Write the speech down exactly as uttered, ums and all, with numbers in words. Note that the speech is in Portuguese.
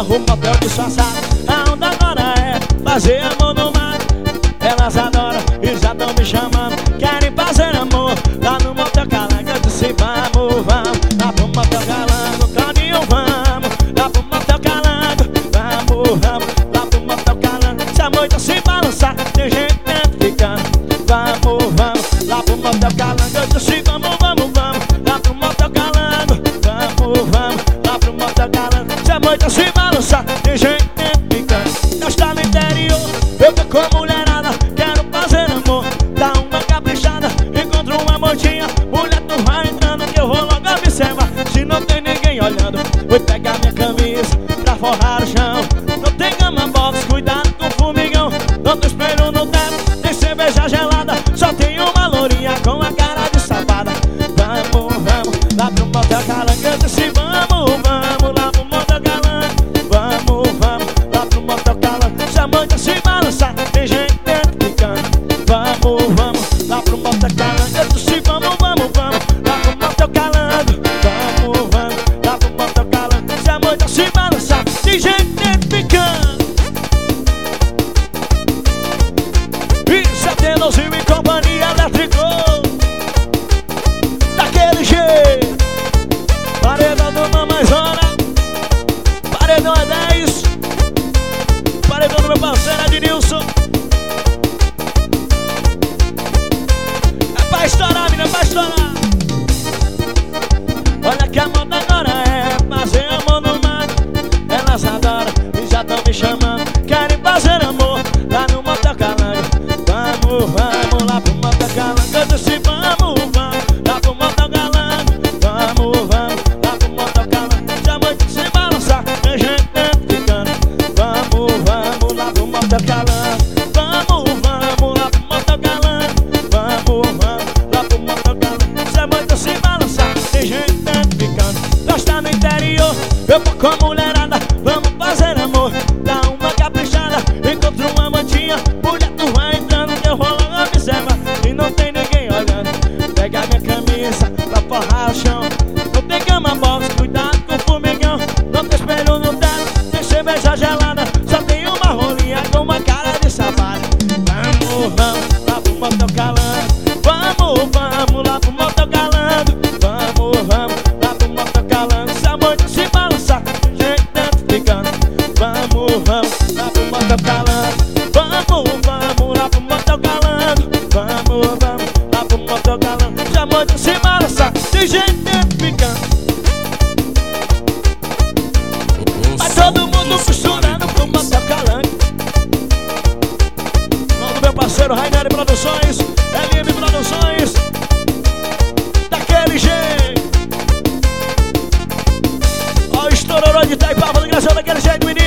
novo motel disfarçado. A onda agora é fazer amor no mar. Elas adoram e já tão me chamando. Querem fazer amor lá no motel Calango. Eu disse vamos, vamos lá pro motel Calango. Claudinho, vamos lá pro motel Calango. Vamos, vamos lá pro motel Calango. Se a moita se balançar, tem gente ficando. Vamos, vamos lá pro motel Calango. Eu disse vamos, vamos, vamos lá pro motel Calango. Vamos, vamos lá pro motel Calango. Se a moita se balançar, tem gente ficando. Nós tá no interior, eu tô com mulherada. Quero fazer amor, dá uma caprichada. Encontro uma motinha, mulher tu vai entrando que eu vou logo observar. Se não tem ninguém olhando, vou pegar minha camisa pra forrar o chão. Não tem cama box, cuidado com o formigão. Não tem espelho no teto, tem cerveja gelada. Só tem uma lourinha com a cara de safada. Vamos, vamos lá pro motel Calango. Eu disse vamos, vamos lá pro motel Calango. Vamos, vamos lá pro motel Calango. Se a moita se balançar, tem gente ficando. Vamos, vamos lá pro motel Calango. Eu disse vamos, vamos, vamos lá pro motel Calango. Vamos, vamos lá pro motel Calango. Se a moita se balançar, tem gente ficando. Isso é Telozinho e companhia elétrico. Daquele jeito. Paredão do Mamãezona. Paredão é dez. Paredão do meu parceiro Ednilson. É pra estourar, menina, é pra estourar. Olha que a moda agora é fazer amor no mar. Elas adoram e já tão me chamando. Querem fazer amor lá no motel Calango. Vamos, vamos lá pro motel Calango. Eu disse vamos, vamos lá pro motel Calango. Vamos, vamos lá pro motel Calango. Se a noite se balançar, tem gente ficando. Vamos, vamos lá pro motel Calango. Vamos, vamos lá pro motel Calango. Vamos, vamos lá pro motel Calango. Se a noite se balançar, tem gente ficando. Nós tá no interior, eu tô com a mulherada. Vamos fazer amor, dá uma caprichada. Encontro uma mantinha, mulher tu vai entrando que eu vou logo observar. E não tem ninguém olhando, pega minha camisa pra forrar o chão. Não tem cama box, cuidado com o formigão. Não tem espelho no teto, tem cerveja gelada. Só tem uma rolinha com uma cara de safada. Vamos, vamos lá pro motel Calango. Vamos, vamos lá pro motel Calango. Vamos, vamos lá pro motel Calango. Se a noite se balançar, tem gente dentro ficando. Vamos, vamos lá pro motel Calango. Vamos, vamos lá pro motel Calango. Vamos, vamos lá pro motel Calango. Se a noite se balançar, tem gente dentro ficando. Vai todo mundo costurando pro motel Calango. Mão do meu parceiro Rainer Produções, L M Produções. Daquele jeito. Ó o estourorô de Itaipava, do engraçado daquele jeito, menino.